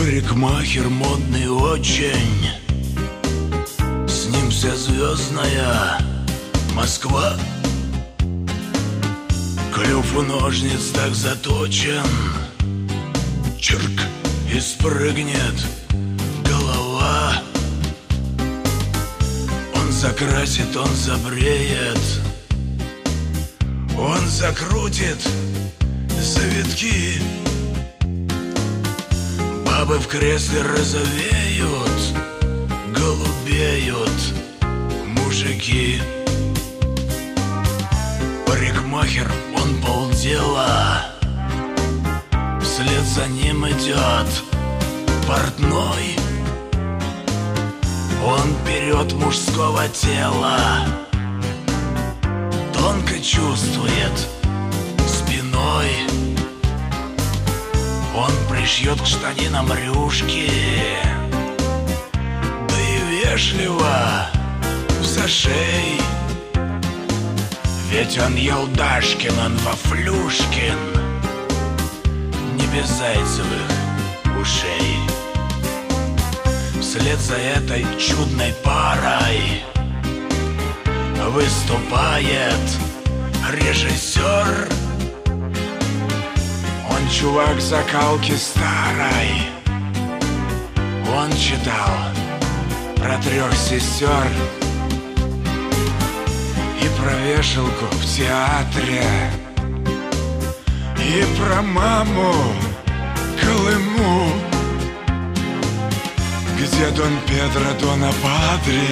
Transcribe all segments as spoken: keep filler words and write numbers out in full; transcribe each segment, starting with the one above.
Парикмахер модный очень, с ним вся звездная Москва. Клюв у ножниц так заточен, чирк, и спрыгнет голова. Он закрасит, он забреет, он закрутит завитки. Бабы в кресле розовеют, голубеют мужики. Парикмахер, он полдела, вслед за ним идет портной. Он берет мужского тела, тонко чувствует спиной. Он пришьет к штанинам рюшки, да и вежливо в зашей. Ведь он Елдашкин, он Вафлюшкин, не без зайцевых ушей. Вслед за этой чудной парой выступает режиссер. Он чувак закалки старой, он читал про трех сестер и про вешалку в театре, и про маму Колыму, где Дон Педро Дона Падре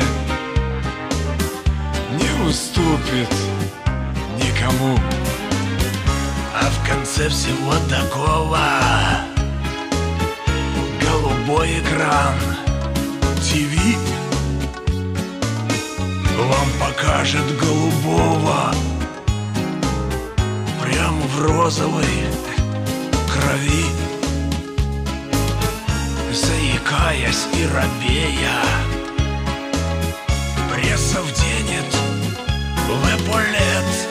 не уступит никому. А в конце всего такого голубой экран ТВ вам покажет голубого прямо в розовой крови. Заикаясь и робея, пресса вденет в эполет.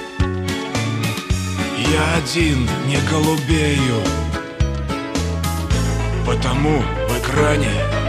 Я один не голубею, потому в экране